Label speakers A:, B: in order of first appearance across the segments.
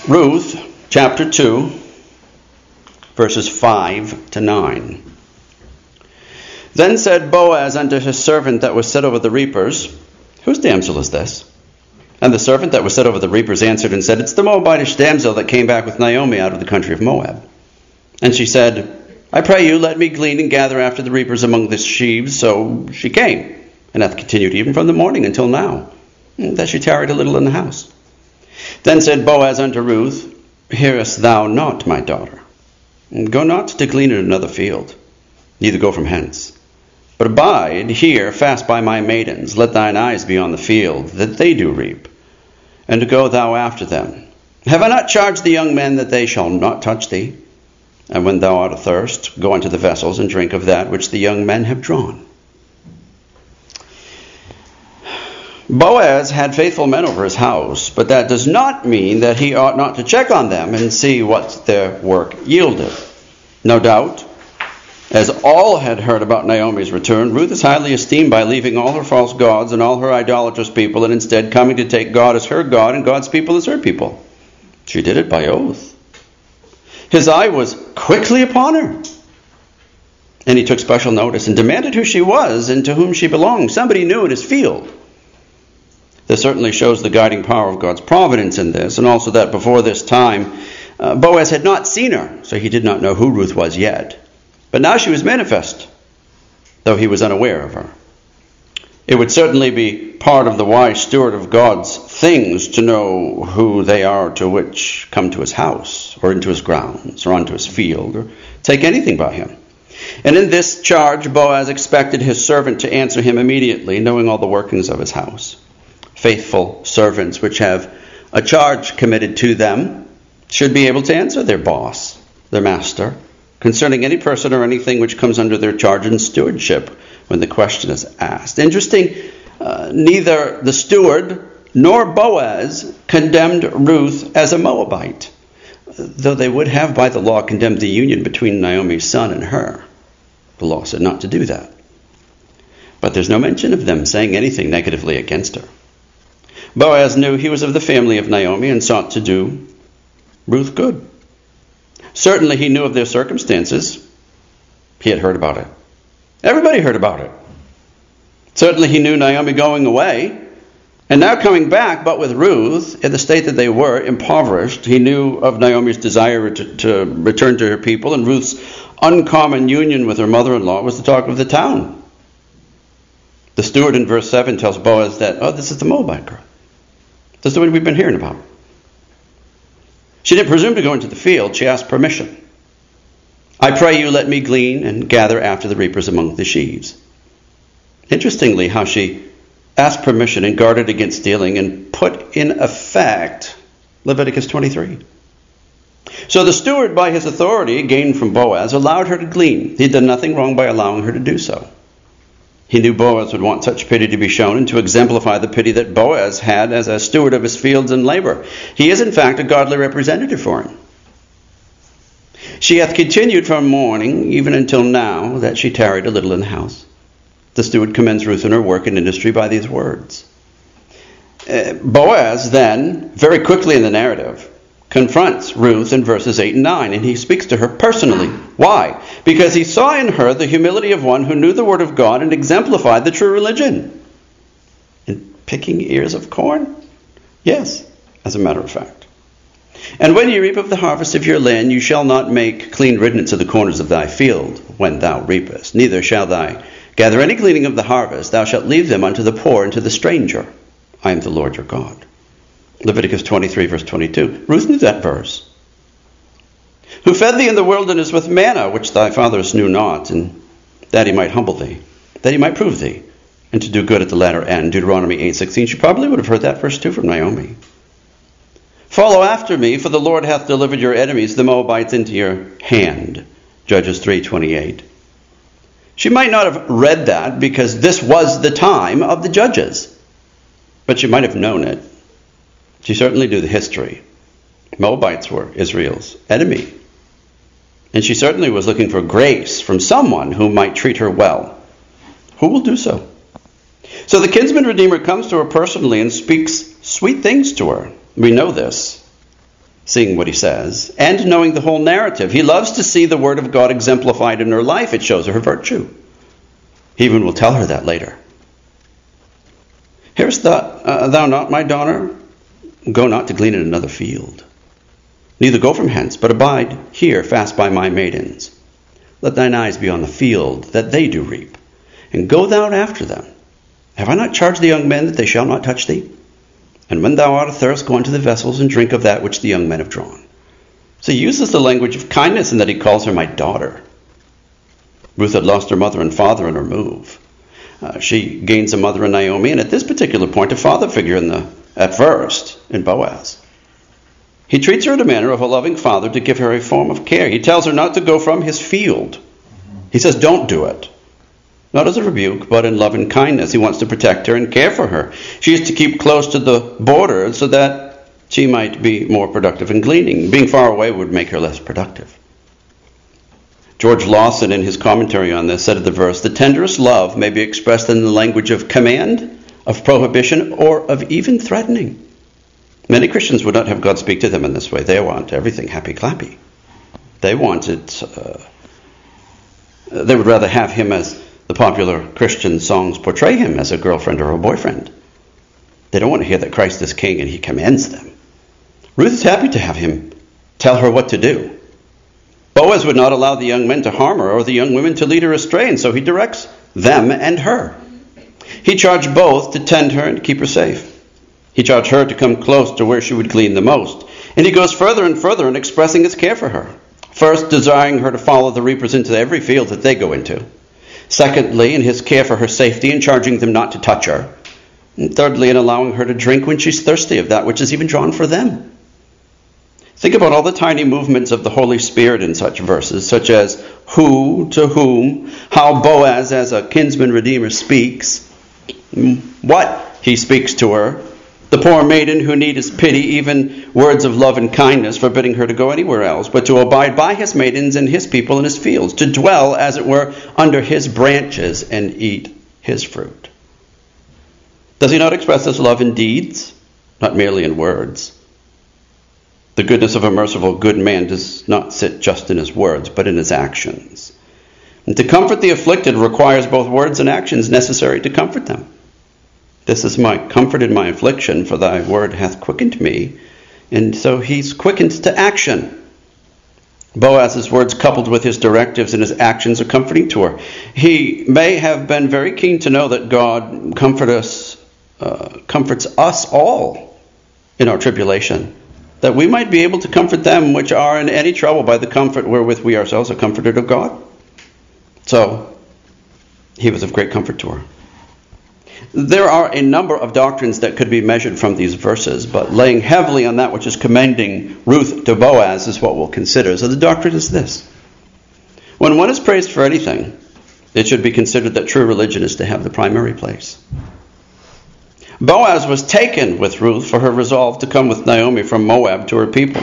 A: Ruth, chapter 2, verses 5 to 9. Then said Boaz unto his servant that was set over the reapers, Whose damsel is this? And the servant that was set over the reapers answered and said, It's the Moabitish damsel that came back with Naomi out of the country of Moab. And she said, I pray you, let me glean and gather after the reapers among the sheaves. So she came, and hath continued even from the morning until now, that she tarried a little in the house. Then said Boaz unto Ruth, Hearest thou not, my daughter? Go not to glean in another field, neither go from hence. But abide here fast by my maidens. Let thine eyes be on the field, that they do reap, and go thou after them. Have I not charged the young men that they shall not touch thee? And when thou art athirst, go unto the vessels, and drink of that which the young men have drawn. Boaz had faithful men over his house, but that does not mean that he ought not to check on them and see what their work yielded. No doubt, as all had heard about Naomi's return, Ruth is highly esteemed by leaving all her false gods and all her idolatrous people and instead coming to take God as her God and God's people as her people. She did it by oath. His eye was quickly upon her, and he took special notice and demanded who she was and to whom she belonged. Somebody new in his field. This certainly shows the guiding power of God's providence in this, and also that before this time, Boaz had not seen her, so he did not know who Ruth was yet. But now she was manifest, though he was unaware of her. It would certainly be part of the wise steward of God's things to know who they are to which come to his house, or into his grounds, or onto his field, or take anything by him. And in this charge, Boaz expected his servant to answer him immediately, knowing all the workings of his house. Faithful servants which have a charge committed to them should be able to answer their boss, their master, concerning any person or anything which comes under their charge and stewardship when the question is asked. Interesting, neither the steward nor Boaz condemned Ruth as a Moabite, though they would have by the law condemned the union between Naomi's son and her. The law said not to do that. But there's no mention of them saying anything negatively against her. Boaz knew he was of the family of Naomi and sought to do Ruth good. Certainly he knew of their circumstances. He had heard about it. Everybody heard about it. Certainly he knew Naomi going away and now coming back, but with Ruth in the state that they were, impoverished. He knew of Naomi's desire to return to her people, and Ruth's uncommon union with her mother-in-law was the talk of the town. The steward in verse 7 tells Boaz that, this is the Moabite girl. This is the one we've been hearing about. She didn't presume to go into the field. She asked permission. I pray you, let me glean and gather after the reapers among the sheaves. Interestingly, how she asked permission and guarded against stealing and put in effect Leviticus 23. So the steward, by his authority gained from Boaz, allowed her to glean. He did nothing wrong by allowing her to do so. He knew Boaz would want such pity to be shown and to exemplify the pity that Boaz had as a steward of his fields and labor. He is, in fact, a godly representative for him. She hath continued from morning even until now, that she tarried a little in the house. The steward commends Ruth in her work and industry by these words. Boaz then, very quickly in the narrative, confronts Ruth in verses 8 and 9, and he speaks to her personally. Why? Because he saw in her the humility of one who knew the word of God and exemplified the true religion. In picking ears of corn? Yes, as a matter of fact. And when you reap of the harvest of your land, you shall not make clean riddance of the corners of thy field when thou reapest. Neither shall thou gather any gleaning of the harvest. Thou shalt leave them unto the poor and to the stranger. I am the Lord your God. Leviticus 23, verse 22. Ruth knew that verse. Who fed thee in the wilderness with manna, which thy fathers knew not, and that he might humble thee, that he might prove thee, and to do good at the latter end. Deuteronomy 8:16. She probably would have heard that verse too from Naomi. Follow after me, for the Lord hath delivered your enemies, the Moabites, into your hand. Judges 3:28. She might not have read that because this was the time of the judges, but she might have known it. She certainly knew the history. Moabites were Israel's enemy. And she certainly was looking for grace from someone who might treat her well. Who will do so? So the kinsman redeemer comes to her personally and speaks sweet things to her. We know this. seeing what he says, and knowing the whole narrative. He loves to see the word of God exemplified in her life. It shows her virtue. He even will tell her that later. Hearest thou not, my daughter? Go not to glean in another field. Neither go from hence, but abide here fast by my maidens. Let thine eyes be on the field, that they do reap, and go thou after them. Have I not charged the young men that they shall not touch thee? And when thou art athirst, go unto the vessels and drink of that which the young men have drawn. So he uses the language of kindness in that he calls her my daughter. Ruth had lost her mother and father in her move. She gains a mother in Naomi, and at this particular point, a father figure at first in Boaz. He treats her in a manner of a loving father to give her a form of care. He tells her not to go from his field. He says, don't do it. Not as a rebuke, but in love and kindness. He wants to protect her and care for her. She is to keep close to the border so that she might be more productive in gleaning. Being far away would make her less productive. George Lawson, in his commentary on this, said of the verse, the tenderest love may be expressed in the language of command, of prohibition, or of even threatening. Many Christians would not have God speak to them in this way. They want everything happy-clappy. They want it. They would rather have him as the popular Christian songs portray him, as a girlfriend or a boyfriend. They don't want to hear that Christ is king and he commands them. Ruth is happy to have him tell her what to do. Boaz would not allow the young men to harm her or the young women to lead her astray, and so he directs them and her. He charged both to tend her and keep her safe. He charged her to come close to where she would glean the most. And he goes further and further in expressing his care for her. First, desiring her to follow the reapers into every field that they go into. Secondly, in his care for her safety and charging them not to touch her. And thirdly, in allowing her to drink when she's thirsty of that which is even drawn for them. Think about all the tiny movements of the Holy Spirit in such verses, such as who to whom, how Boaz as a kinsman redeemer speaks, what he speaks to her, the poor maiden who needs his pity, even words of love and kindness, forbidding her to go anywhere else, but to abide by his maidens and his people in his fields, to dwell, as it were, under his branches and eat his fruit. Does he not express his love in deeds, not merely in words? The goodness of a merciful good man does not sit just in his words, but in his actions. And to comfort the afflicted requires both words and actions necessary to comfort them. This is my comfort in my affliction, for thy word hath quickened me. And so he's quickened to action. Boaz's words coupled with his directives and his actions are comforting to her. He may have been very keen to know that God comforts us all in our tribulation, that we might be able to comfort them which are in any trouble by the comfort wherewith we ourselves are comforted of God. So he was of great comfort to her. There are a number of doctrines that could be measured from these verses, but laying heavily on that which is commending Ruth to Boaz is what we'll consider. So the doctrine is this. When one is praised for anything, it should be considered that true religion is to have the primary place. Boaz was taken with Ruth for her resolve to come with Naomi from Moab to her people,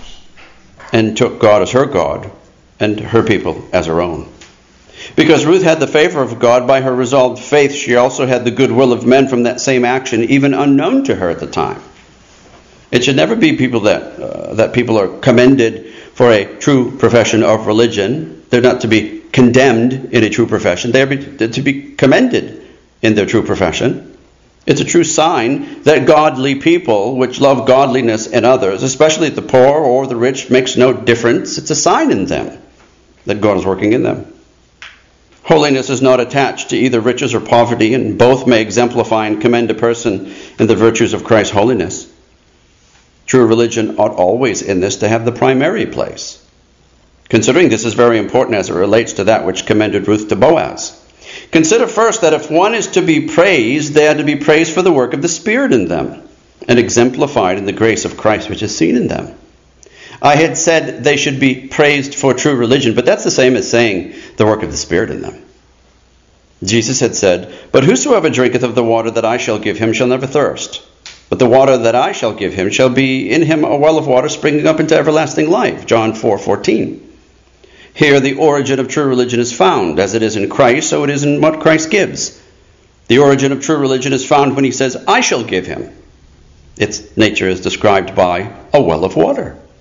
A: and took God as her God and her people as her own. Because Ruth had the favor of God by her resolved faith, she also had the goodwill of men from that same action, even unknown to her at the time. It should never be people that people are commended for a true profession of religion. They're not to be condemned in a true profession. They're to be commended in their true profession. It's a true sign that godly people, which love godliness in others, especially the poor or the rich, makes no difference. It's a sign in them that God is working in them. Holiness is not attached to either riches or poverty, and both may exemplify and commend a person in the virtues of Christ's holiness. True religion ought always in this to have the primary place. Considering this is very important as it relates to that which commended Ruth to Boaz. Consider first that if one is to be praised, they are to be praised for the work of the Spirit in them, and exemplified in the grace of Christ which is seen in them. I had said they should be praised for true religion, but that's the same as saying the work of the Spirit in them. Jesus had said, "But whosoever drinketh of the water that I shall give him shall never thirst. But the water that I shall give him shall be in him a well of water springing up into everlasting life." John 4:14. Here the origin of true religion is found. As it is in Christ, so it is in what Christ gives. The origin of true religion is found when he says, "I shall give him." Its nature is described by a well of water.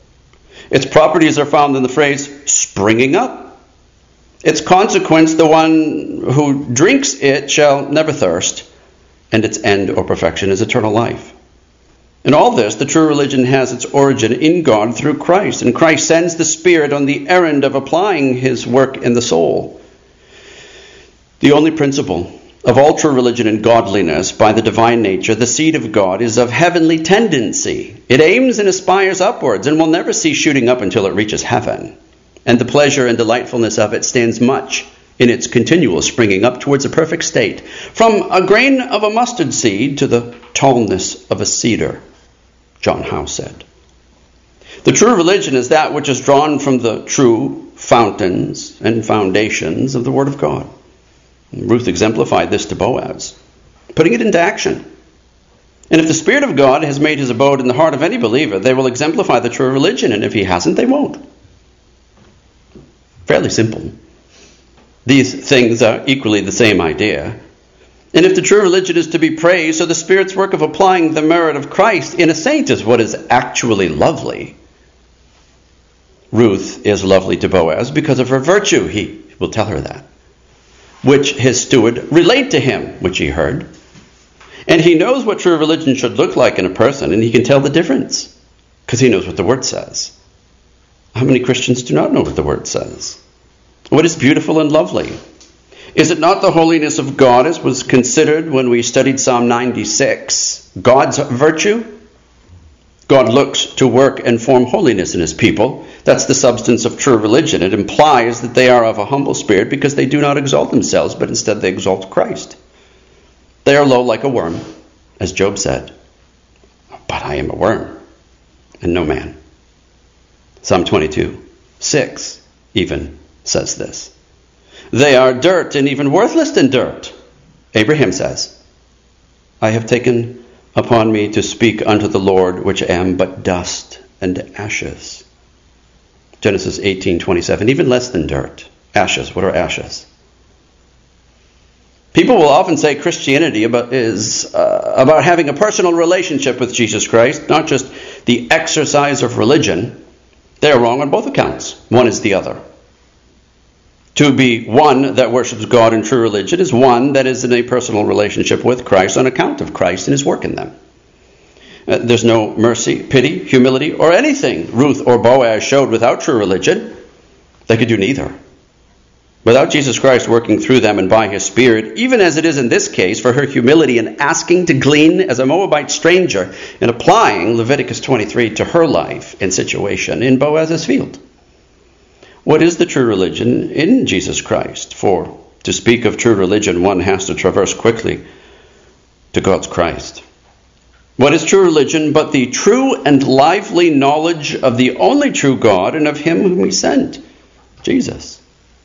A: Its properties are found in the phrase springing up. Its consequence, the one who drinks it shall never thirst, and its end or perfection is eternal life. In all this, the true religion has its origin in God through Christ, and Christ sends the Spirit on the errand of applying his work in the soul. The only principle of all true religion and godliness by the divine nature, the seed of God, is of heavenly tendency. It aims and aspires upwards and will never cease shooting up until it reaches heaven. And the pleasure and delightfulness of it stands much in its continual springing up towards a perfect state, from a grain of a mustard seed to the tallness of a cedar, John Howe said. The true religion is that which is drawn from the true fountains and foundations of the Word of God. Ruth exemplified this to Boaz, putting it into action. And if the Spirit of God has made his abode in the heart of any believer, they will exemplify the true religion, and if he hasn't, they won't. Fairly simple. These things are equally the same idea. And if the true religion is to be praised, so the Spirit's work of applying the merit of Christ in a saint is what is actually lovely. Ruth is lovely to Boaz because of her virtue. He will tell her that, which his steward relayed to him, which he heard. And he knows what true religion should look like in a person, and he can tell the difference because he knows what the Word says. How many Christians do not know what the Word says? What is beautiful and lovely? Is it not the holiness of God, as was considered when we studied Psalm 96, God's virtue? God looks to work and form holiness in his people. That's the substance of true religion. It implies that they are of a humble spirit because they do not exalt themselves, but instead they exalt Christ. They are low like a worm, as Job said. But I am a worm, and no man. Psalm 22:6 even says this. They are dirt, and even worthless than dirt. Abraham says, I have taken upon me to speak unto the Lord, which am but dust and ashes. Genesis 18:27, even less than dirt. Ashes. What are ashes? People will often say Christianity is about having a personal relationship with Jesus Christ, not just the exercise of religion. They are wrong on both accounts. One is the other. To be one that worships God in true religion is one that is in a personal relationship with Christ on account of Christ and his work in them. There's no mercy, pity, humility, or anything Ruth or Boaz showed without true religion. They could do neither. Without Jesus Christ working through them and by his Spirit, even as it is in this case for her humility in asking to glean as a Moabite stranger and applying Leviticus 23 to her life and situation in Boaz's field. What is the true religion in Jesus Christ? For to speak of true religion, one has to traverse quickly to God's Christ. What is true religion but the true and lively knowledge of the only true God and of him whom he sent, Jesus?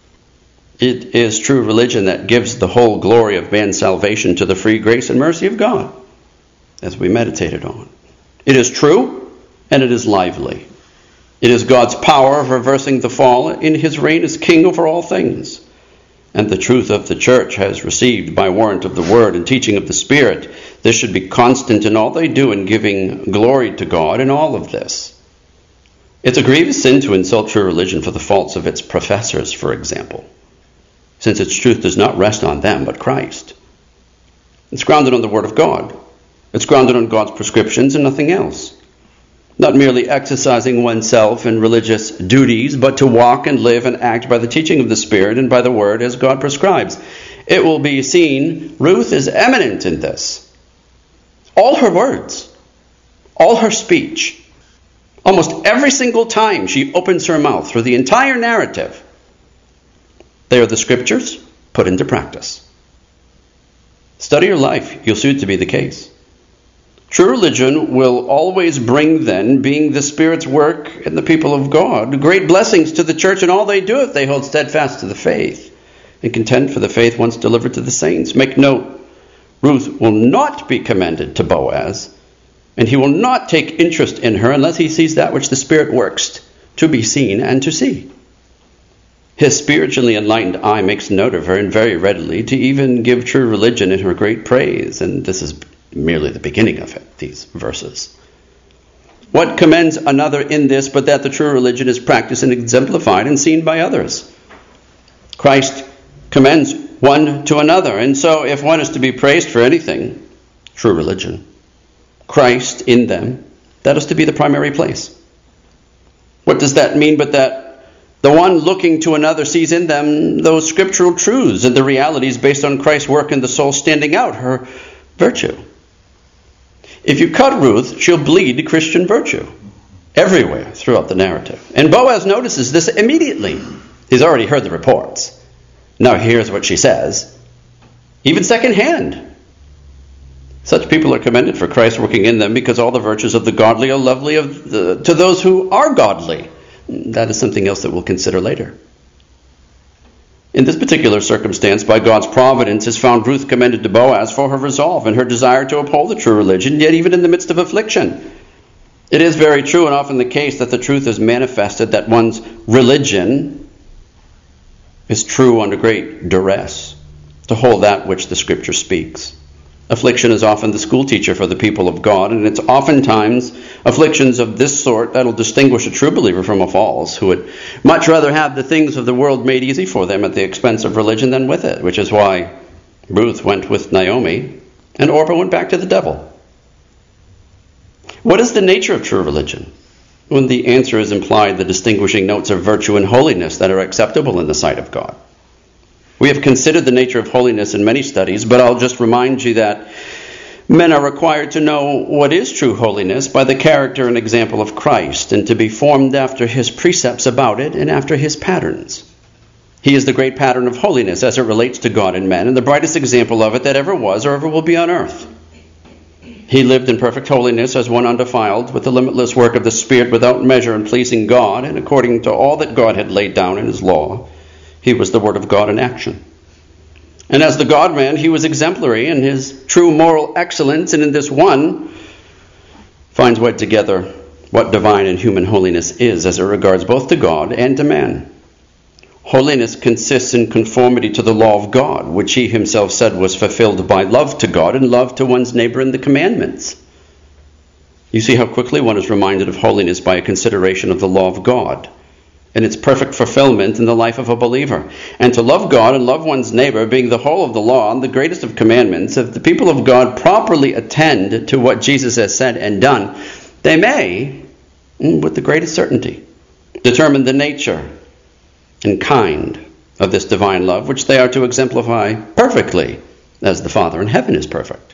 A: It is true religion that gives the whole glory of man's salvation to the free grace and mercy of God, as we meditated on. It is true and it is lively. It is God's power of reversing the fall in his reign as king over all things. And the truth of the church has received by warrant of the word and teaching of the Spirit. This should be constant in all they do in giving glory to God in all of this. It's a grievous sin to insult true religion for the faults of its professors, for example, since its truth does not rest on them but Christ. It's grounded on the Word of God. It's grounded on God's prescriptions and nothing else. Not merely exercising oneself in religious duties, but to walk and live and act by the teaching of the Spirit and by the Word as God prescribes. It will be seen Ruth is eminent in this. All her words, all her speech, almost every single time she opens her mouth through the entire narrative, they are the Scriptures put into practice. Study your life, you'll see it to be the case. True religion will always bring, then, being the Spirit's work and the people of God, great blessings to the church and all they do if they hold steadfast to the faith and contend for the faith once delivered to the saints. Make note, Ruth will not be commended to Boaz, and he will not take interest in her unless he sees that which the Spirit works to be seen and to see. His spiritually enlightened eye makes note of her, and very readily to even give true religion in her great praise, and this is merely the beginning of it, these verses. What commends another in this but that the true religion is practiced and exemplified and seen by others? Christ commends one to another. And so if one is to be praised for anything, true religion, Christ in them, that is to be the primary place. What does that mean but that the one looking to another sees in them those scriptural truths and the realities based on Christ's work in the soul standing out, her virtue? If you cut Ruth, she'll bleed Christian virtue everywhere throughout the narrative. And Boaz notices this immediately. He's already heard the reports. Now here's what she says, even secondhand. Such people are commended for Christ working in them because all the virtues of the godly are lovely to those who are godly. That is something else that we'll consider later. In this particular circumstance, by God's providence, is found Ruth commended to Boaz for her resolve and her desire to uphold the true religion, yet even in the midst of affliction. It is very true and often the case that the truth is manifested that one's religion is true under great duress, to hold that which the Scripture speaks. Affliction is often the school teacher for the people of God, and it's oftentimes afflictions of this sort that'll distinguish a true believer from a false, who would much rather have the things of the world made easy for them at the expense of religion than with it, which is why Ruth went with Naomi and Orpah went back to the devil. What is the nature of true religion? When the answer is implied, the distinguishing notes of virtue and holiness that are acceptable in the sight of God. We have considered the nature of holiness in many studies, but I'll just remind you that men are required to know what is true holiness by the character and example of Christ, and to be formed after his precepts about it and after his patterns. He is the great pattern of holiness as it relates to God and men, and the brightest example of it that ever was or ever will be on earth. He lived in perfect holiness as one undefiled, with the limitless work of the Spirit without measure and pleasing God, and according to all that God had laid down in his law. He was the Word of God in action. And as the God-man, he was exemplary in his true moral excellence, and in this one finds wed together what divine and human holiness is as it regards both to God and to man. Holiness consists in conformity to the law of God, which he himself said was fulfilled by love to God and love to one's neighbor in the commandments. You see how quickly one is reminded of holiness by a consideration of the law of God and its perfect fulfillment in the life of a believer. And to love God and love one's neighbor, being the whole of the law and the greatest of commandments, if the people of God properly attend to what Jesus has said and done, they may, with the greatest certainty, determine the nature and kind of this divine love, which they are to exemplify perfectly, as the Father in heaven is perfect.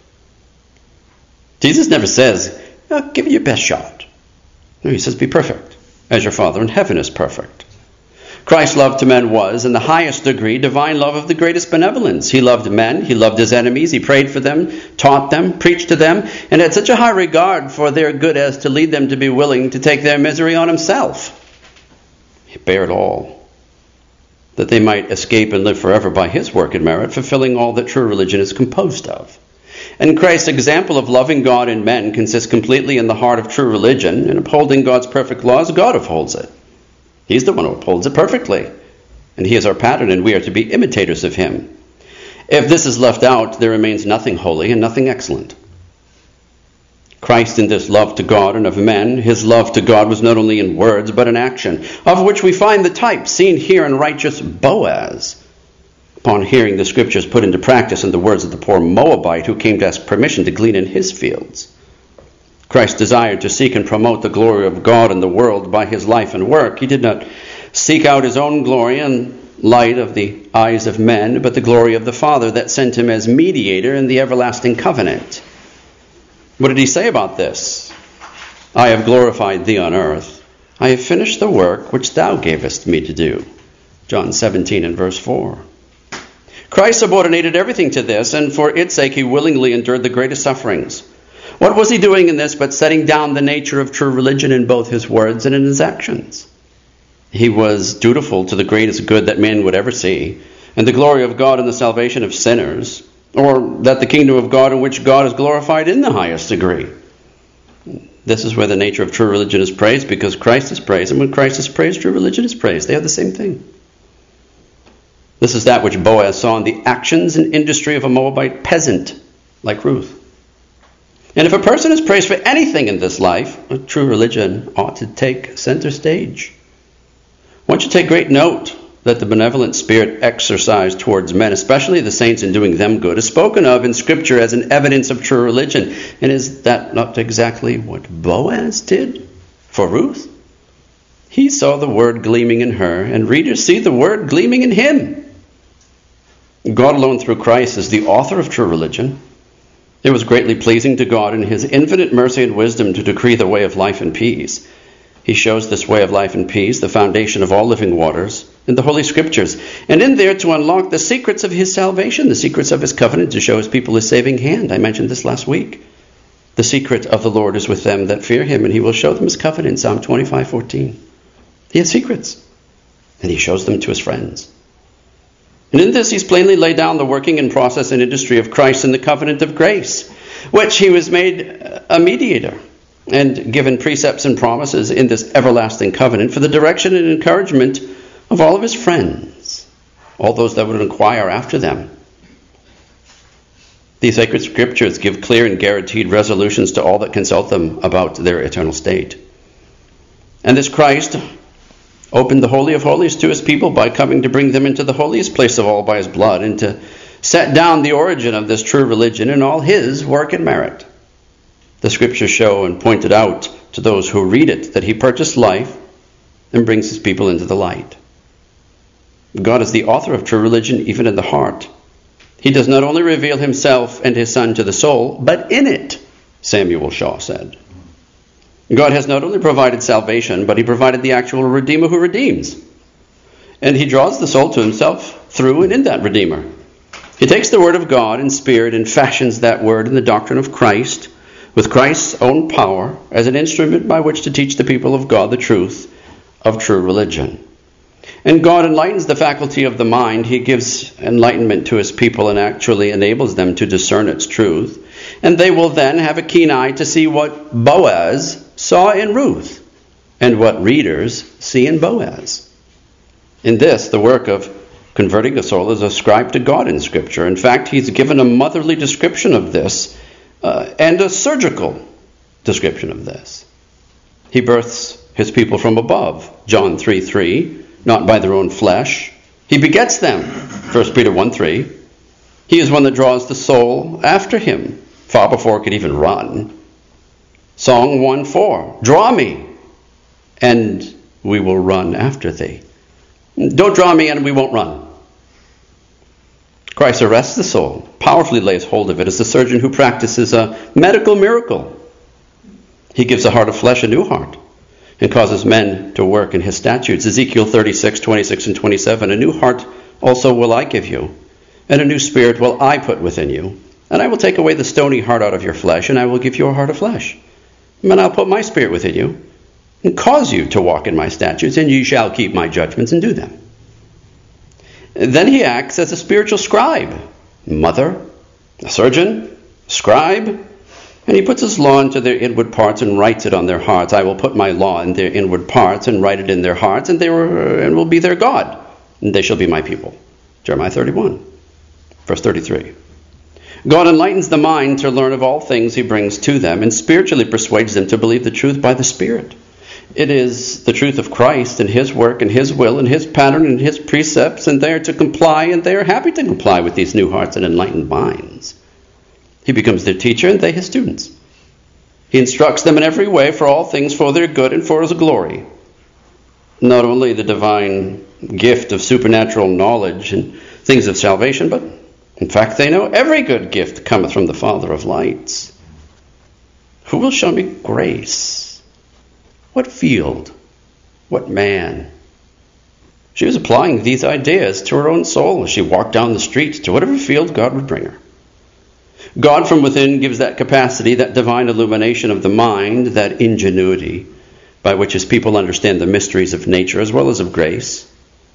A: Jesus never says, give it your best shot. No, he says, be perfect, as your Father in heaven is perfect. Christ's love to men was, in the highest degree, divine love of the greatest benevolence. He loved men, he loved his enemies, he prayed for them, taught them, preached to them, and had such a high regard for their good as to lead them to be willing to take their misery on himself. He bare it all, that they might escape and live forever by his work and merit, fulfilling all that true religion is composed of. And Christ's example of loving God and men consists completely in the heart of true religion, and upholding God's perfect laws, God upholds it. He's the one who upholds it perfectly, and he is our pattern, and we are to be imitators of him. If this is left out, there remains nothing holy and nothing excellent. Christ in this love to God and of men, his love to God was not only in words but in action, of which we find the type seen here in righteous Boaz, upon hearing the scriptures put into practice in the words of the poor Moabite who came to ask permission to glean in his fields. Christ desired to seek and promote the glory of God in the world by his life and work. He did not seek out his own glory and light of the eyes of men, but the glory of the Father that sent him as mediator in the everlasting covenant. What did he say about this? I have glorified thee on earth. I have finished the work which thou gavest me to do. John 17 and verse 4. Christ subordinated everything to this, and for its sake he willingly endured the greatest sufferings. What was he doing in this but setting down the nature of true religion in both his words and in his actions? He was dutiful to the greatest good that man would ever see, and the glory of God and the salvation of sinners, or that the kingdom of God in which God is glorified in the highest degree. This is where the nature of true religion is praised, because Christ is praised, and when Christ is praised, true religion is praised. They are the same thing. This is that which Boaz saw in the actions and industry of a Moabite peasant like Ruth. And if a person is praised for anything in this life, a true religion ought to take center stage. I want you to take great note that the benevolent spirit exercised towards men, especially the saints, in doing them good, is spoken of in Scripture as an evidence of true religion. And is that not exactly what Boaz did for Ruth? He saw the word gleaming in her, and readers see the word gleaming in him. God alone through Christ is the author of true religion. It was greatly pleasing to God in his infinite mercy and wisdom to decree the way of life and peace. He shows this way of life and peace, the foundation of all living waters, in the Holy Scriptures, and in there to unlock the secrets of his salvation, the secrets of his covenant, to show his people his saving hand. I mentioned this last week. The secret of the Lord is with them that fear him, and he will show them his covenant, Psalm 25:14. He has secrets, and he shows them to his friends. And in this he's plainly laid down the working and process and industry of Christ in the covenant of grace, which he was made a mediator, and given precepts and promises in this everlasting covenant for the direction and encouragement of all of his friends, all those that would inquire after them. These sacred scriptures give clear and guaranteed resolutions to all that consult them about their eternal state. And this Christ opened the Holy of Holies to his people by coming to bring them into the holiest place of all by his blood, and to set down the origin of this true religion in all his work and merit. The scriptures show and point it out to those who read it that he purchased life and brings his people into the light. God is the author of true religion even in the heart. He does not only reveal himself and his Son to the soul, but in it, Samuel Shaw said. God has not only provided salvation, but he provided the actual Redeemer who redeems. And he draws the soul to himself through and in that Redeemer. He takes the word of God in spirit and fashions that word in the doctrine of Christ, with Christ's own power as an instrument by which to teach the people of God the truth of true religion. And God enlightens the faculty of the mind. He gives enlightenment to his people and actually enables them to discern its truth. And they will then have a keen eye to see what Boaz saw in Ruth and what readers see in Boaz. In this, the work of converting the soul is ascribed to God in Scripture. In fact, he's given a motherly description of this and a surgical description of this. He births his people from above, John 3:3, not by their own flesh. He begets them, 1 Peter 1:3. He is one that draws the soul after him, far before it could even run. Song 1:4, draw me, and we will run after thee. Don't draw me, and we won't run. Christ arrests the soul, powerfully lays hold of it as the surgeon who practices a medical miracle. He gives the heart of flesh a new heart and causes men to work in his statutes. Ezekiel 36:26 and 27, a new heart also will I give you, and a new spirit will I put within you. And I will take away the stony heart out of your flesh, and I will give you a heart of flesh. And I'll put my spirit within you, and cause you to walk in my statutes, and you shall keep my judgments and do them. Then he acts as a spiritual scribe, mother, a surgeon, scribe, and he puts his law into their inward parts and writes it on their hearts. I will put my law in their inward parts and write it in their hearts, and will be their God, and they shall be my people. Jeremiah 31, verse 33. God enlightens the mind to learn of all things he brings to them, and spiritually persuades them to believe the truth by the Spirit. It is the truth of Christ and his work and his will and his pattern and his precepts, and they are to comply, and they are happy to comply with these new hearts and enlightened minds. He becomes their teacher, and they his students. He instructs them in every way for all things for their good and for his glory. Not only the divine gift of supernatural knowledge and things of salvation, but in fact they know every good gift cometh from the Father of lights. Who will show me grace? What field? What man? She was applying these ideas to her own soul as she walked down the street to whatever field God would bring her. God from within gives that capacity, that divine illumination of the mind, that ingenuity by which his people understand the mysteries of nature as well as of grace.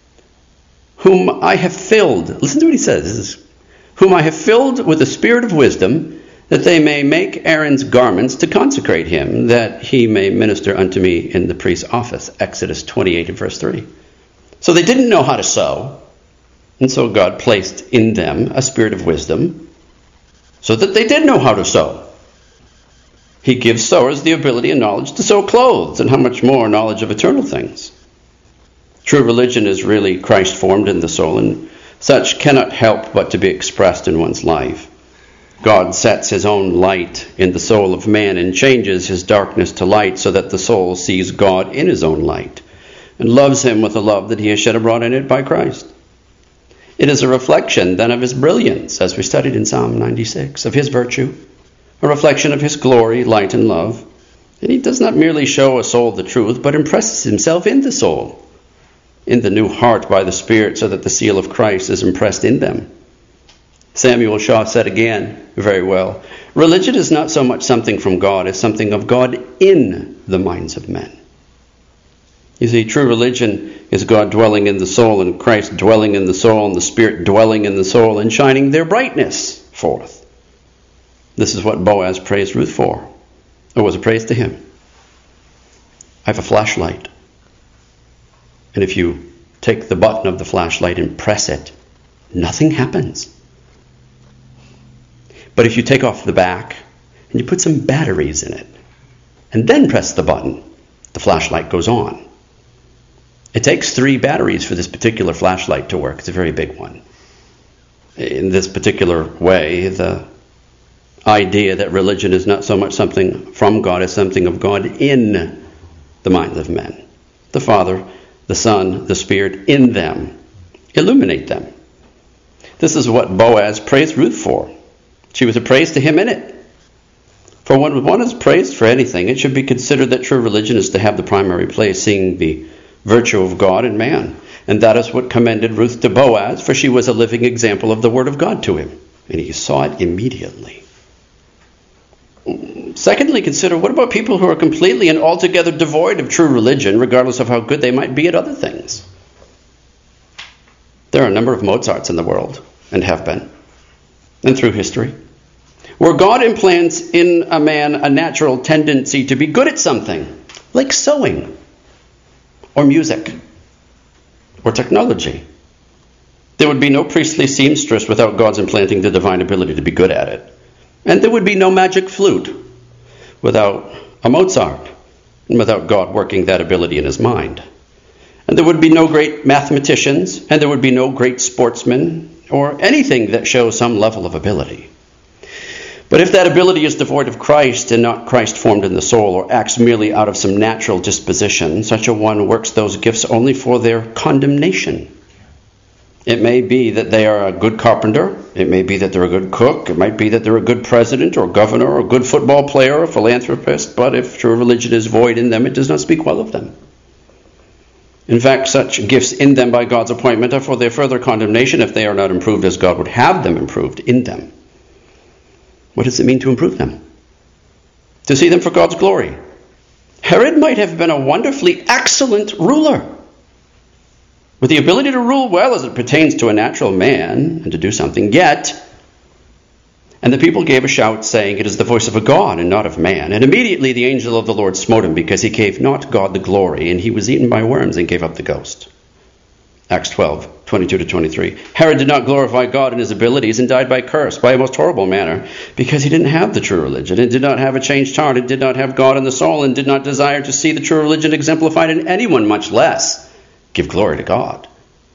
A: Whom I have filled, listen to what he says, whom I have filled with the spirit of wisdom, that they may make Aaron's garments to consecrate him, that he may minister unto me in the priest's office. Exodus 28 and verse 3. So they didn't know how to sew, and so God placed in them a spirit of wisdom, so that they did know how to sew. He gives sowers the ability and knowledge to sow clothes, and how much more knowledge of eternal things. True religion is really Christ-formed in the soul, and such cannot help but to be expressed in one's life. God sets his own light in the soul of man and changes his darkness to light so that the soul sees God in his own light and loves him with a love that he has shed abroad in it by Christ. It is a reflection then of his brilliance, as we studied in Psalm 96, of his virtue, a reflection of his glory, light, and love. And he does not merely show a soul the truth, but impresses himself in the soul, in the new heart by the Spirit, so that the seal of Christ is impressed in them. Samuel Shaw said again very well, religion is not so much something from God as something of God in the minds of men. You see, true religion is God dwelling in the soul, and Christ dwelling in the soul, and the Spirit dwelling in the soul, and shining their brightness forth. This is what Boaz praised Ruth for. It was a praise to him. I have a flashlight. And if you take the button of the flashlight and press it, nothing happens. But if you take off the back and you put some batteries in it and then press the button, the flashlight goes on. It takes 3 batteries for this particular flashlight to work. It's a very big one. In this particular way, the idea that religion is not so much something from God as something of God in the minds of men. The Father, the Son, the Spirit in them. Illuminate them. This is what Boaz praised Ruth for. She was a praise to him in it. For when one is praised for anything, it should be considered that true religion is to have the primary place, seeing the virtue of God in man. And that is what commended Ruth to Boaz, for she was a living example of the Word of God to him. And he saw it immediately. Secondly, consider, what about people who are completely and altogether devoid of true religion, regardless of how good they might be at other things? There are a number of Mozarts in the world, and have been, and through history, where God implants in a man a natural tendency to be good at something, like sewing, or music, or technology. There would be no priestly seamstress without God's implanting the divine ability to be good at it. And there would be no magic flute without a Mozart, and without God working that ability in his mind. And there would be no great mathematicians, and there would be no great sportsmen, or anything that shows some level of ability. But if that ability is devoid of Christ and not Christ formed in the soul, or acts merely out of some natural disposition, such a one works those gifts only for their condemnation. It may be that they are a good carpenter. It may be that they're a good cook. It might be that they're a good president or governor or a good football player or philanthropist. But if true religion is void in them, it does not speak well of them. In fact, such gifts in them by God's appointment are for their further condemnation if they are not improved as God would have them improved in them. What does it mean to improve them? To see them for God's glory. Herod might have been a wonderfully excellent ruler, with the ability to rule well as it pertains to a natural man and to do something yet. And the people gave a shout, saying, "It is the voice of a God and not of man." And immediately the angel of the Lord smote him, because he gave not God the glory, and he was eaten by worms and gave up the ghost. Acts 12, 22-23. Herod did not glorify God in his abilities and died by curse, by a most horrible manner, because he didn't have the true religion, and did not have a changed heart, and did not have God in the soul, and did not desire to see the true religion exemplified in anyone, much less give glory to God.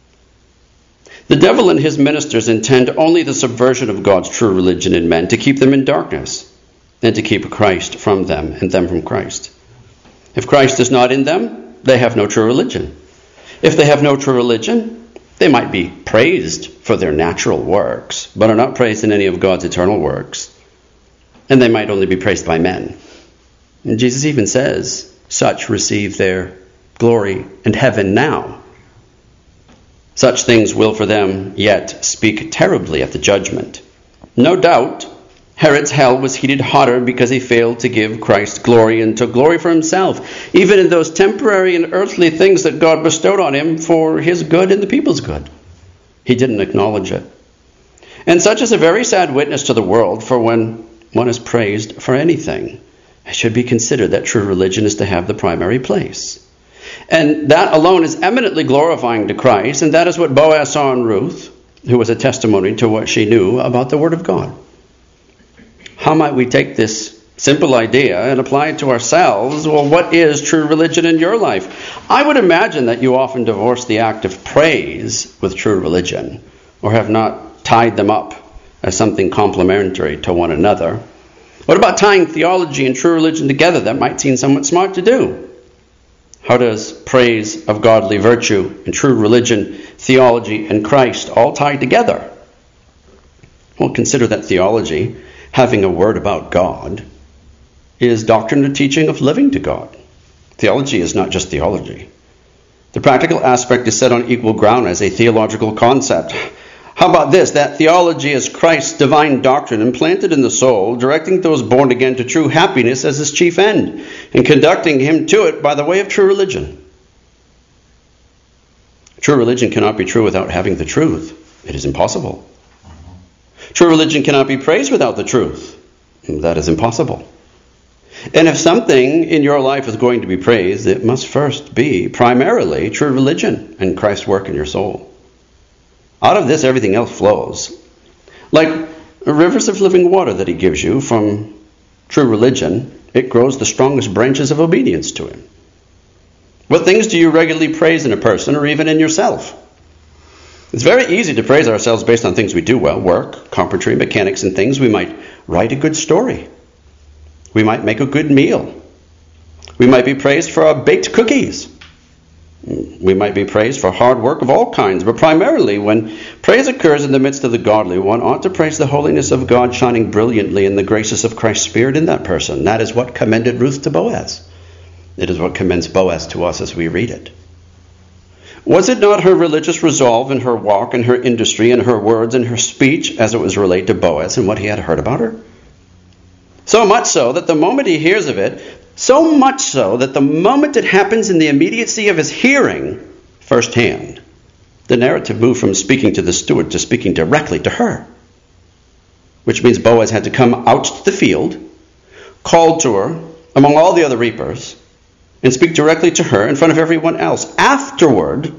A: The devil and his ministers intend only the subversion of God's true religion in men, to keep them in darkness, and to keep Christ from them, and them from Christ. If Christ is not in them, they have no true religion. If they have no true religion, they might be praised for their natural works, but are not praised in any of God's eternal works. And they might only be praised by men. And Jesus even says, such receive their glory in heaven now. Such things will for them yet speak terribly at the judgment. No doubt, Herod's hell was heated hotter because he failed to give Christ glory and took glory for himself, even in those temporary and earthly things that God bestowed on him for his good and the people's good. He didn't acknowledge it. And such is a very sad witness to the world, for when one is praised for anything, it should be considered that true religion is to have the primary place. And that alone is eminently glorifying to Christ, and that is what Boaz saw in Ruth, who was a testimony to what she knew about the Word of God. How might we take this Simple idea, and apply it to ourselves. Well, what is true religion in your life? I would imagine that you often divorce the act of praise with true religion, or have not tied them up as something complementary to one another. What about tying theology and true religion together? That might seem somewhat smart to do. How does praise of godly virtue and true religion, theology, and Christ all tie together? Well, consider that theology, having a word about God, is doctrine and teaching of living to God. Theology is not just theology. The practical aspect is set on equal ground as a theological concept. How about this? That theology is Christ's divine doctrine implanted in the soul, directing those born again to true happiness as his chief end, and conducting him to it by the way of true religion. True religion cannot be true without having the truth. It is impossible. True religion cannot be praised without the truth. That is impossible. And if something in your life is going to be praised, it must first be primarily true religion and Christ's work in your soul. Out of this, everything else flows. Like rivers of living water that he gives you from true religion, it grows the strongest branches of obedience to him. What things do you regularly praise in a person or even in yourself? It's very easy to praise ourselves based on things we do well, work, carpentry, mechanics, and things. We might write a good story. We might make a good meal. We might be praised for our baked cookies. We might be praised for hard work of all kinds, but primarily when praise occurs in the midst of the godly, one ought to praise the holiness of God shining brilliantly in the graces of Christ's Spirit in that person. That is what commended Ruth to Boaz. It is what commends Boaz to us as we read it. Was it not her religious resolve in her walk and her industry and her words and her speech as it was related to Boaz and what he had heard about her? So much so that the moment he hears of it, so much so that the moment it happens in the immediacy of his hearing firsthand, the narrative moved from speaking to the steward to speaking directly to her. Which means Boaz had to come out to the field, called to her among all the other reapers, and speak directly to her in front of everyone else. After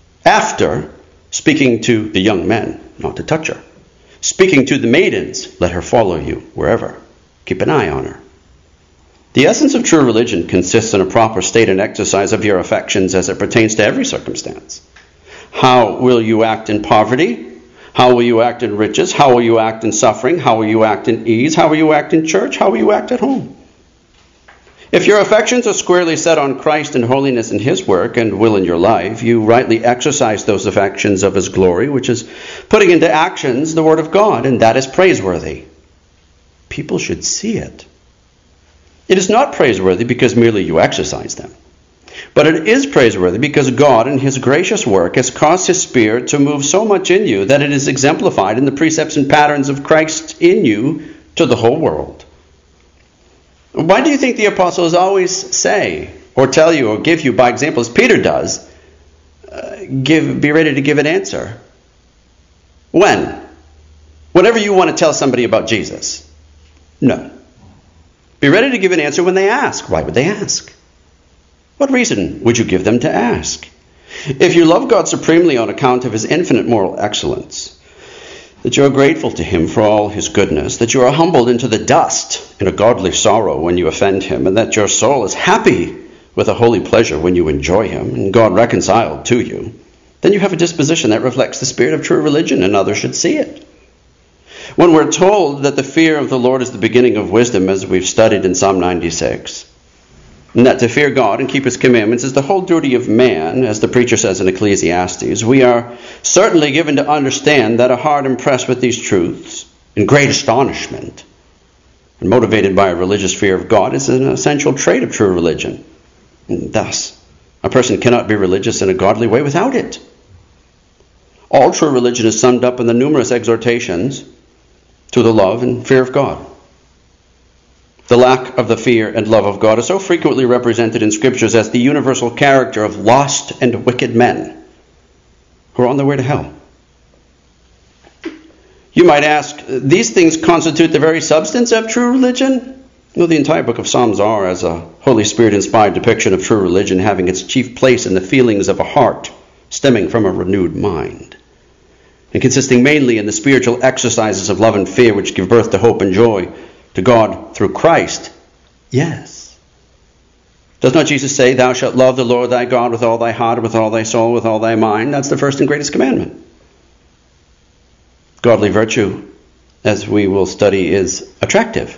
A: speaking to the young men, not to touch her. Speaking to the maidens, let her follow you wherever. Keep an eye on her. The essence of true religion consists in a proper state and exercise of your affections as it pertains to every circumstance. How will you act in poverty? How will you act in riches? How will you act in suffering? How will you act in ease? How will you act in church? How will you act at home? If your affections are squarely set on Christ and holiness and his work and will in your life, you rightly exercise those affections of his glory, which is putting into actions the word of God, and that is praiseworthy. People should see it. It is not praiseworthy because merely you exercise them. But it is praiseworthy because God in his gracious work has caused his Spirit to move so much in you that it is exemplified in the precepts and patterns of Christ in you to the whole world. Why do you think the apostles always say or tell you or give you by example, as Peter does, be ready to give an answer? When? Whenever you want to tell somebody about Jesus. No. Be ready to give an answer when they ask. Why would they ask? What reason would you give them to ask? If you love God supremely on account of his infinite moral excellence, that you are grateful to him for all his goodness, that you are humbled into the dust in a godly sorrow when you offend him, and that your soul is happy with a holy pleasure when you enjoy him, and God reconciled to you, then you have a disposition that reflects the spirit of true religion, and others should see it. When we're told that the fear of the Lord is the beginning of wisdom, as we've studied in Psalm 96, and that to fear God and keep his commandments is the whole duty of man, as the preacher says in Ecclesiastes, we are certainly given to understand that a heart impressed with these truths in great astonishment and motivated by a religious fear of God is an essential trait of true religion. And thus, a person cannot be religious in a godly way without it. All true religion is summed up in the numerous exhortations to the love and fear of God. The lack of the fear and love of God is so frequently represented in scriptures as the universal character of lost and wicked men who are on their way to hell. You might ask, these things constitute the very substance of true religion? Well, the entire book of Psalms are as a Holy Spirit-inspired depiction of true religion, having its chief place in the feelings of a heart stemming from a renewed mind, and consisting mainly in the spiritual exercises of love and fear which give birth to hope and joy, To God through Christ, yes. Does not Jesus say, thou shalt love the Lord thy God with all thy heart, with all thy soul, with all thy mind? That's the first and greatest commandment. Godly virtue, as we will study, is attractive.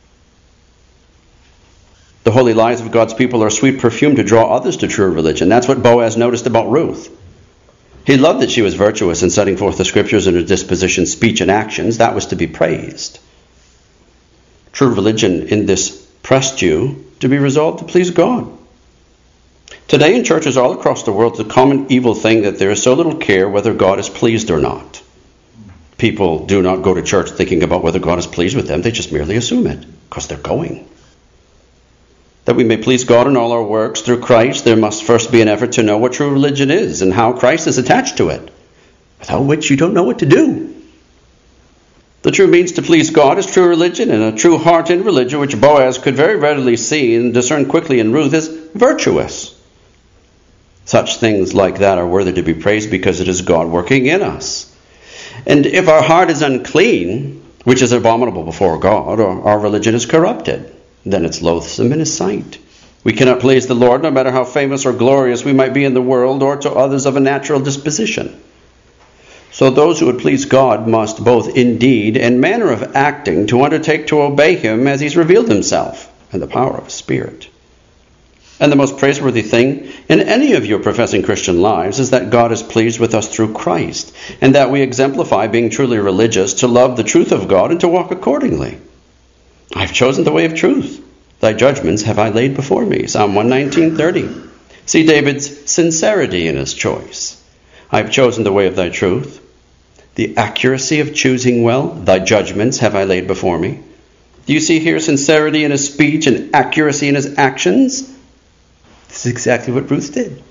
A: The holy lives of God's people are sweet perfume to draw others to true religion. That's what Boaz noticed about Ruth. He loved that she was virtuous in setting forth the scriptures in her disposition, speech, and actions. That was to be praised. True religion in this pressed you to be resolved to please God. Today in churches all across the world, it's a common evil thing that there is so little care whether God is pleased or not. People do not go to church thinking about whether God is pleased with them. They just merely assume it because they're going. That we may please God in all our works through Christ, there must first be an effort to know what true religion is and how Christ is attached to it, without which you don't know what to do. The true means to please God is true religion, and a true heart in religion, which Boaz could very readily see and discern quickly in Ruth, is virtuous. Such things like that are worthy to be praised because it is God working in us. And if our heart is unclean, which is abominable before God, or our religion is corrupted, then it's loathsome in his sight. We cannot please the Lord no matter how famous or glorious we might be in the world or to others of a natural disposition. So those who would please God must both in deed and manner of acting to undertake to obey him as he's revealed himself in the power of his Spirit. And the most praiseworthy thing in any of your professing Christian lives is that God is pleased with us through Christ, and that we exemplify being truly religious to love the truth of God and to walk accordingly. I've chosen the way of truth. Thy judgments have I laid before me. Psalm 119:30. See David's sincerity in his choice. I've chosen the way of thy truth. The accuracy of choosing well. Thy judgments have I laid before me. Do you see here sincerity in his speech and accuracy in his actions? This is exactly what Ruth did.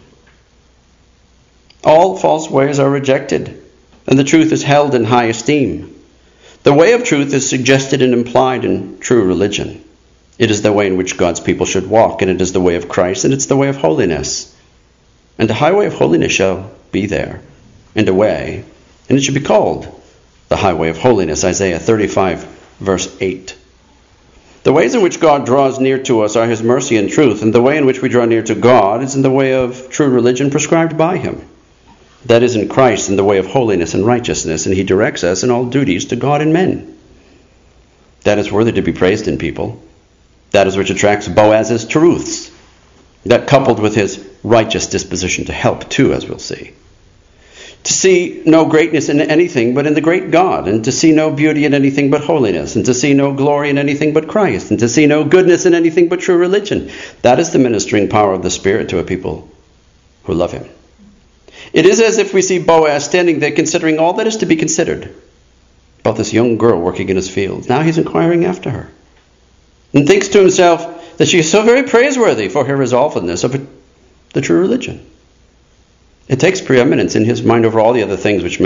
A: All false ways are rejected, and the truth is held in high esteem. The way of truth is suggested and implied in true religion. It is the way in which God's people should walk, and it is the way of Christ, and it's the way of holiness. And the highway of holiness shall be there, and a way, and it should be called the highway of holiness, Isaiah 35, verse 8. The ways in which God draws near to us are his mercy and truth, and the way in which we draw near to God is in the way of true religion prescribed by him. That is in Christ, in the way of holiness and righteousness, and he directs us in all duties to God and men. That is worthy to be praised in people. That is which attracts Boaz's to Ruth's. That coupled with his righteous disposition to help too, as we'll see. To see no greatness in anything but in the great God, and to see no beauty in anything but holiness, and to see no glory in anything but Christ, and to see no goodness in anything but true religion. That is the ministering power of the Spirit to a people who love him. It is as if we see Boaz standing there considering all that is to be considered about this young girl working in his fields. Now he's inquiring after her, and thinks to himself that she is so very praiseworthy for her resolvedness of the true religion. It takes preeminence in his mind over all the other things which he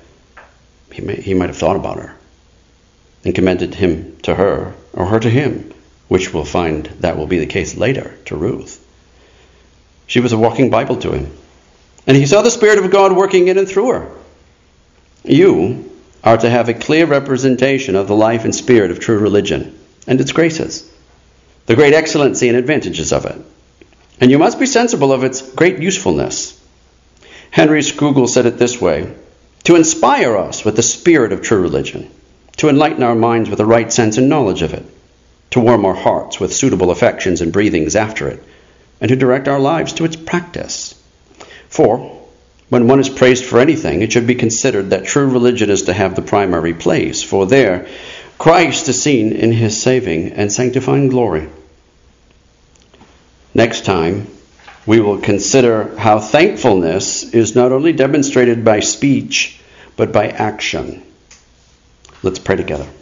A: might have thought about her and commended him to her, or her to him, which we'll find that will be the case later to Ruth. She was a walking Bible to him, and he saw the Spirit of God working in and through her. You are to have a clear representation of the life and spirit of true religion and its graces, the great excellency and advantages of it. And you must be sensible of its great usefulness. Henry Scougal said it this way: to inspire us with the spirit of true religion, to enlighten our minds with a right sense and knowledge of it, to warm our hearts with suitable affections and breathings after it, and to direct our lives to its practice. For, when one is praised for anything, it should be considered that true religion is to have the primary place, for there Christ is seen in his saving and sanctifying glory. Next time, we will consider how thankfulness is not only demonstrated by speech, but by action. Let's pray together.